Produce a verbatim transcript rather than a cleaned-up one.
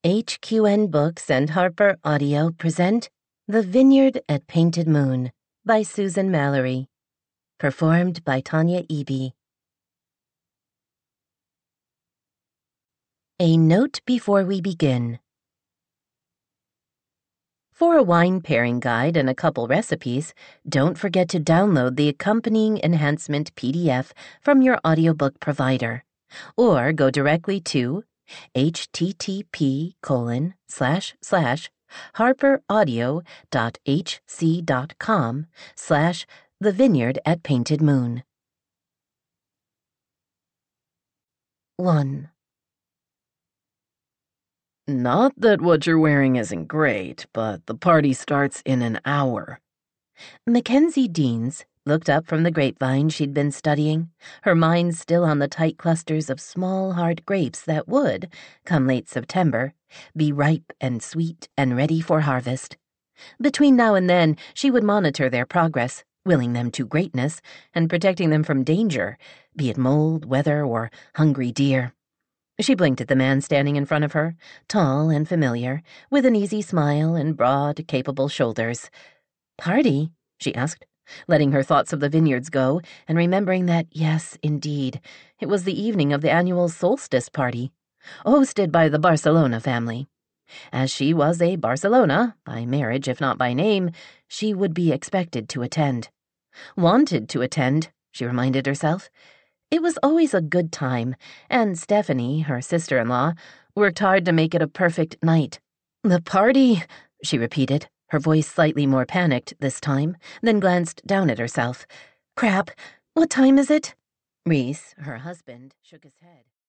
H Q N Books and Harper Audio present The Vineyard at Painted Moon by Susan Mallory. Performed by Tanya Eby. A note before we begin. For a wine pairing guide and a couple recipes, don't forget to download the accompanying enhancement P D F from your audiobook provider, or go directly to http colon slash slash harperaudio.hc.com slash the vineyard at painted moon. one. Not that what you're wearing isn't great, but the party starts in an hour. Mackenzie Deans looked up from the grapevine she'd been studying, her mind still on the tight clusters of small, hard grapes that would, come late September, be ripe and sweet and ready for harvest. Between now and then, she would monitor their progress, willing them to greatness and protecting them from danger, be it mold, weather, or hungry deer. She blinked at the man standing in front of her, tall and familiar, with an easy smile and broad, capable shoulders. "Party?" she asked, letting her thoughts of the vineyards go and remembering that, yes, indeed, it was the evening of the annual solstice party, hosted by the Barcelona family. As she was a Barcelona, by marriage if not by name, she would be expected to attend. Wanted to attend, she reminded herself. It was always a good time, and Stephanie, her sister-in-law, worked hard to make it a perfect night. "The party," she repeated, her voice slightly more panicked this time, then glanced down at herself. "Crap, what time is it?" Reese, her husband, shook his head.